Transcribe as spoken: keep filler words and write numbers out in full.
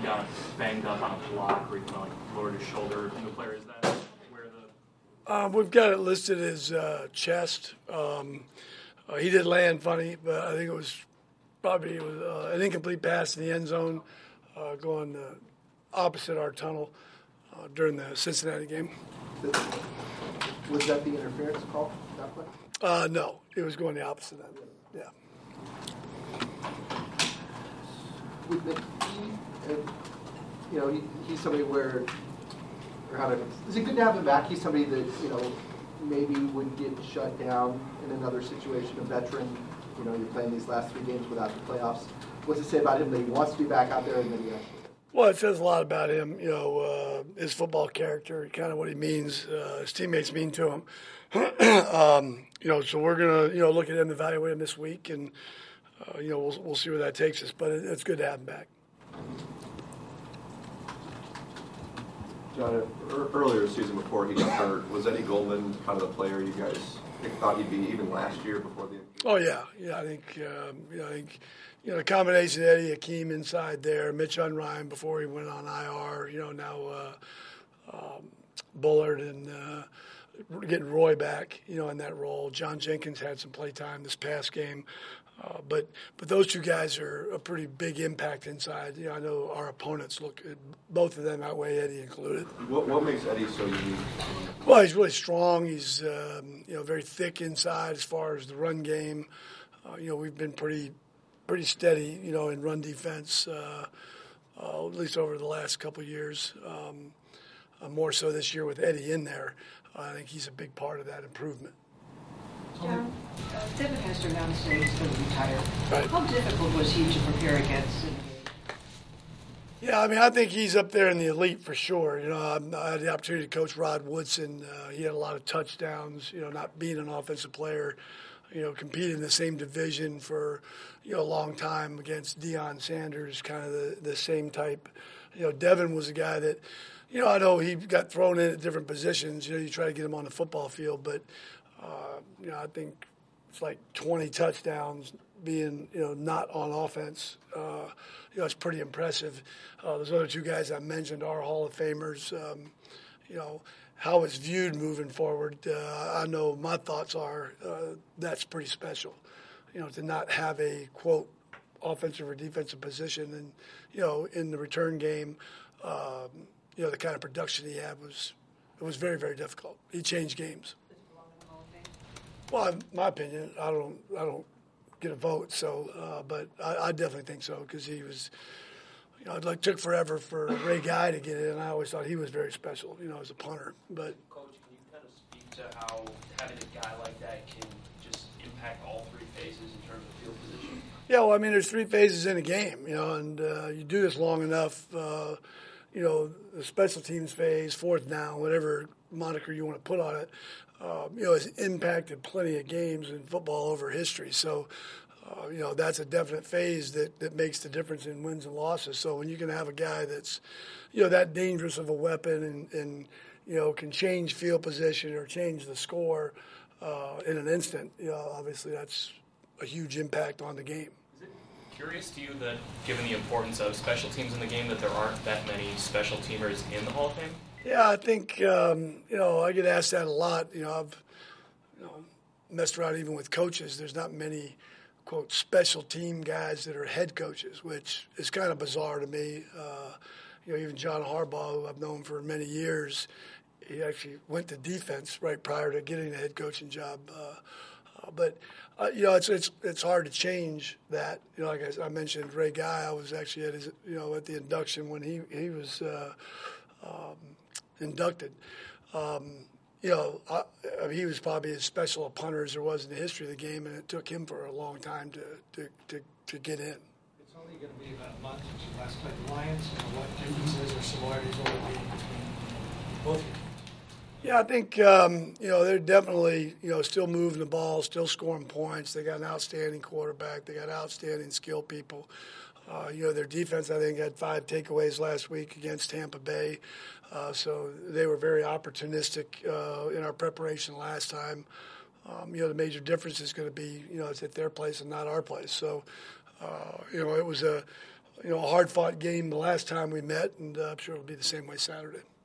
got banged up on a block where he kind of like lowered his shoulder in the player. Is that where the... Um, we've got it listed as uh, chest. Um, uh, he did land funny, but I think it was probably it was, uh, an incomplete pass in the end zone uh, going uh, opposite our tunnel uh, during the Cincinnati game. Was that the interference call, that play? Uh, no, it was going the opposite end. Yeah. With McKee, and, you know, he, he's somebody where, or how to, is it good to have him back? He's somebody that, you know, maybe would get shut down in another situation, a veteran. You know, you're playing these last three games without the playoffs. What's it say about him that he wants to be back out there and that he actually... Well, it says a lot about him, you know, uh, his football character, kind of what he means, uh, his teammates mean to him. um, you know, so we're going to, you know, look at him, evaluate him this week, and, uh, you know, we'll, we'll see where that takes us. But it, it's good to have him back. John, earlier this season before he got hurt, was Eddie Goldman kind of the player you guys thought he'd be even last year before the injury? Oh, yeah. Yeah, I think, um, you know, I think, you know, the combination of Eddie Hakeem inside there, Mitch Unrein before he went on I R, you know, now uh, um, Bullard and uh, getting Roy back, you know, in that role. John Jenkins had some play time this past game. Uh, but but those two guys are a pretty big impact inside. You know, I know our opponents look at both of them outweigh Eddie included. What what makes Eddie so unique? Well, he's really strong. He's um, you know very thick inside as far as the run game. Uh, you know, we've been pretty pretty steady. You know, in run defense, uh, uh, at least over the last couple of years. Um, uh, more so this year with Eddie in there. Uh, I think he's a big part of that improvement. John, uh, Devin Hester announced that he's going to retire. Right. How difficult was he to prepare against? Yeah, I mean, I think he's up there in the elite for sure. You know, I had the opportunity to coach Rod Woodson. Uh, he had a lot of touchdowns. You know, not being an offensive player, you know, competed in the same division for, you know, a long time against Deion Sanders, kind of the, the same type. You know, Devin was a guy that, you know, I know he got thrown in at different positions. You know, you try to get him on the football field, but Uh, you know, I think it's like twenty touchdowns being, you know, not on offense. Uh, you know, it's pretty impressive. Uh, those other two guys I mentioned are Hall of Famers. Um, you know, how it's viewed moving forward, uh, I know my thoughts are uh, that's pretty special. You know, to not have a, quote, offensive or defensive position. And, you know, in the return game, um, you know, the kind of production he had was, it was very, very difficult. He changed games. Well, in my opinion, I don't, I don't get a vote. So, uh, but I, I definitely think so because he was, you know, it like took forever for Ray Guy to get in. I always thought he was very special, you know, as a punter. But Coach, can you kind of speak to how having a guy like that can just impact all three phases in terms of field position? Yeah, well, I mean, there's three phases in a game, you know, and uh, you do this long enough. Uh, you know, the special teams phase, fourth down, whatever moniker you want to put on it. Uh, you know, has impacted plenty of games in football over history. So, uh, you know, that's a definite phase that, that makes the difference in wins and losses. So when you can have a guy that's, you know, that dangerous of a weapon and, and you know, can change field position or change the score uh, in an instant, you know, obviously that's a huge impact on the game. Is it curious to you that, given the importance of special teams in the game, that there aren't that many special teamers in the Hall of Fame? Yeah, I think, um, you know, I get asked that a lot. You know, I've you know, messed around even with coaches. There's not many, quote, special team guys that are head coaches, which is kind of bizarre to me. Uh, you know, even John Harbaugh, who I've known for many years, he actually went to defense right prior to getting the head coaching job. Uh, uh, but, uh, you know, it's, it's it's hard to change that. You know, like I, I mentioned, Ray Guy, I was actually at his, you know, at the induction when he, he was uh, um, inducted. Um, you know, I, I mean, he was probably as special a punter as there was in the history of the game, and it took him for a long time to to, to, to get in. It's only going to be about a month since you last played the Lions. You know, what differences or similarities will there be between both of you? Yeah, I think, um, you know, they're definitely, you know, still moving the ball, still scoring points. They got an outstanding quarterback. They got outstanding skill people. Uh, you know, their defense, I think, had five takeaways last week against Tampa Bay. Uh, so they were very opportunistic uh, in our preparation last time. Um, you know, the major difference is going to be, you know, it's at their place and not our place. So, uh, you know, it was a you know, a hard-fought game the last time we met, and uh, I'm sure it'll be the same way Saturday.